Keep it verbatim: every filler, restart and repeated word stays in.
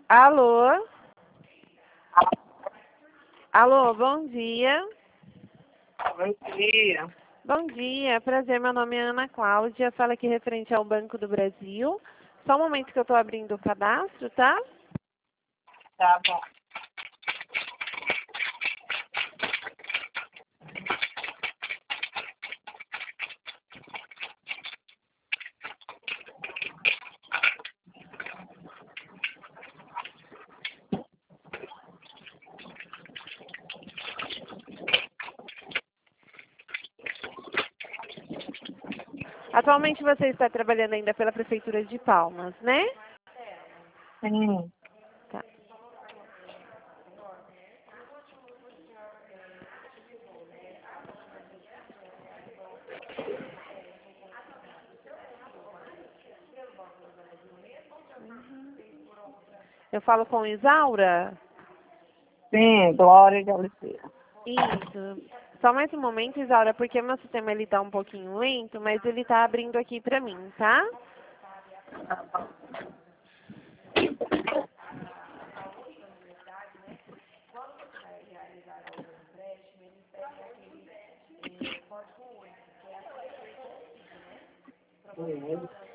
Alô? Alô, bom dia. Bom dia. Bom dia, prazer, meu nome é Ana Cláudia, fala aqui referente ao Banco do Brasil. Só um momento que eu estou abrindo o cadastro, tá? Tá bom. Atualmente você está trabalhando ainda pela Prefeitura de Palmas, né? Sim. Tá. Eu falo com Isaura? Sim, Glória de Oliveira. Isso. Só mais um momento, Isaura, porque meu sistema ele tá um pouquinho lento, mas ele tá abrindo aqui pra mim, tá? Sim.